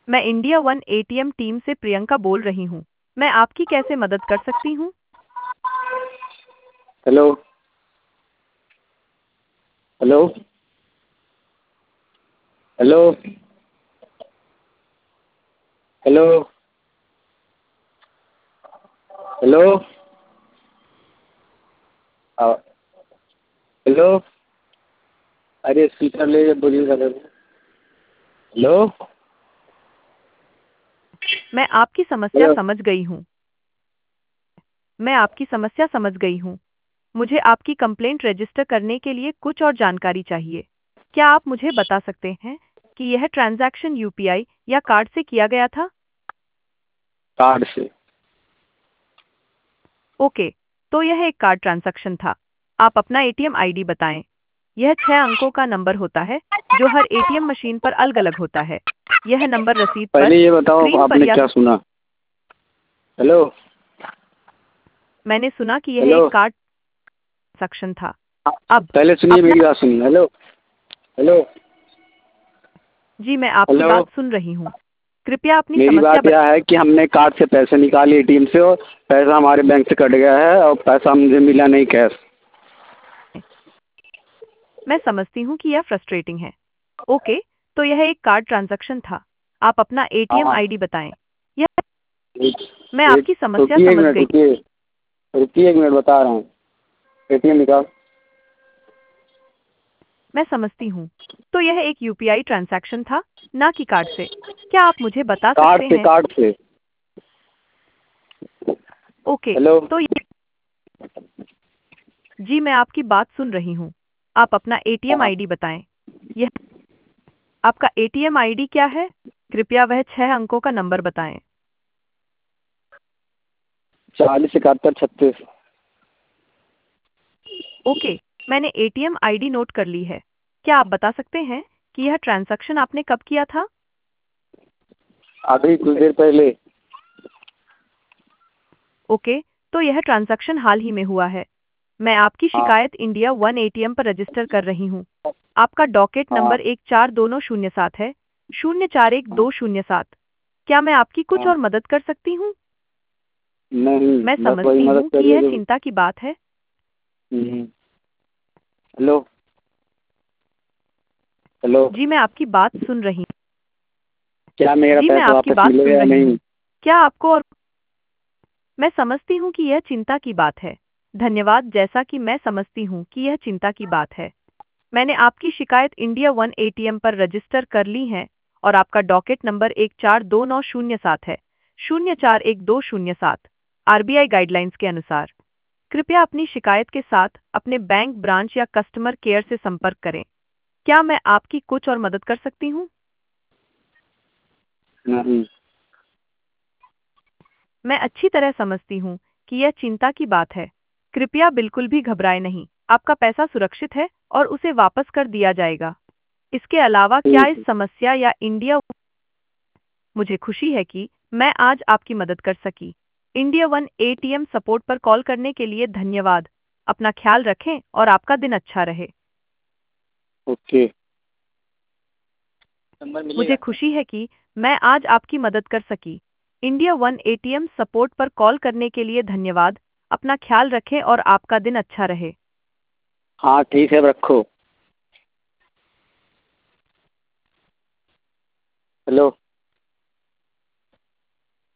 मैं India one ATM team से प्रियंका बोल रही हूँ। मैं आपकी कैसे मदद कर सकती हूँ? Hello. Hello. Hello. Hello. Hello. आ, हेलो। अरे स्पीकर ले बोलिए सर। हेलो। मैं आपकी समस्या हेलो। समझ गई हूँ। मैं आपकी समस्या समझ गई हूँ। मुझे आपकी कंप्लेंट रजिस्टर करने के लिए कुछ और जानकारी चाहिए। क्या आप मुझे बता सकते हैं कि यह ट्रांजैक्शन यूपीआई या कार्ड से किया गया था? कार्ड से। ओके, तो यह एक कार्ड ट्रांजैक्शन था। आप अपना एटीएम आईडी बताएं। यह 6 अंकों का नंबर होता है जो हर एटीएम मशीन पर अलग-अलग होता है। यह नंबर रसीद पर, पहले ये बताओ स्क्रीन पर आपने या क्या सुना। हेलो। मैंने सुना कि यह हेलो। एक कार्ड ट्रांजैक्शन था। अब पहले सुनिए, अपना मेरी बात सुनिए। हेलो। हेलो। जी, मैं आपकी हेलो। बात सुन रही हूँ। कृपया अपनी मेरी समस्या बात यह है कि हमने कार्ड से पैसे निकाले एटीएम से, और पैसा हमारे बैंक से कट गया है और पैसा मुझे मिला नहीं कैश। बताएं। मैं समझती हूँ कि यह फ्रस्ट्रेटिंग है। ओके, तो यह एक कार्ड ट्रांजैक्शन था। आप अपना एटीएम हाँ। आईडी बताएं। यह एक मैं एक आपकी समस्या रुकिए, एक समझ मिनट गई। रुकिए। रुकिए, एक मिनट बता रहा हूँ। एटीएम निकाल। मैं समझती हूँ। तो यह एक यूपीआई ट्रांजैक्शन था, ना कि कार्ड से। क्या आप मुझे बता कार्ड सकते से, हैं? कार्ड से। Okay, hello. तो जी, मैं आपकी बात सुन रही हूँ। आप अपना एटीएम हाँ। आईडी बताएं। यह आपका एटीएम आईडी क्या है? कृपया वह 6 अंकों का नंबर बताएं। 40 71 36। ओके, मैंने एटीएम आईडी नोट कर ली है। क्या आप बता सकते हैं कि यह ट्रांजैक्शन आपने कब किया था? अभी कुछ देर पहले। ओके, तो यह ट्रांजैक्शन हाल ही में हुआ है। मैं आपकी हाँ। शिकायत इंडिया वन एटीएम पर रजिस्टर कर रही हूँ। आपका डॉकेट हाँ। नंबर 142007 है, 041207। क्या मैं आपकी कुछ हाँ। और मदद कर सकती हूँ? नहीं, मैं बस वही समझती मदद हूँ कि करिए यह जो। चिंता की बात है। हेलो। हेलो। जी, मैं आपकी बात सुन रही हूँ। क्या मेरा जी, मैं पैसा आपकी वापस बात मिलेगा सुन या रही नहीं? हूँ। क्या आपको और मैं समझती हूँ कि यह चिंता की बात है। धन्यवाद। जैसा कि मैं समझती हूँ कि यह चिंता की बात है, मैंने आपकी शिकायत इंडिया वन एटीएम पर रजिस्टर कर ली है और आपका डॉकेट नंबर 142907 है, 041207। आरबीआई गाइडलाइंस के अनुसार कृपया अपनी शिकायत के साथ अपने बैंक ब्रांच या कस्टमर केयर से संपर्क करें। क्या मैं आपकी कुछ और मदद कर सकती हूँ? नहीं। मैं अच्छी तरह समझती हूँ कि यह चिंता की बात है। कृपया बिल्कुल भी घबराएं नहीं। आपका पैसा सुरक्षित है और उसे वापस कर दिया जाएगा। इसके अलावा क्या ठीक इस है। समस्या या इंडिया मुझे खुशी है कि मैं आज आपकी मदद कर सकी। इंडिया वन एटीएम सपोर्ट पर कॉल करने के लिए धन्यवाद। अपना ख्याल रखें और आपका दिन अच्छा रहे। ओके। नंबर मुझे मिलेगा। खुशी है कि मैं आज आपकी मदद कर सकी। इंडिया वन एटीएम सपोर्ट पर कॉल करने के लिए धन्यवाद। अपना ख्याल रखें और आपका दिन अच्छा रहे। हाँ ठीक है, रखो।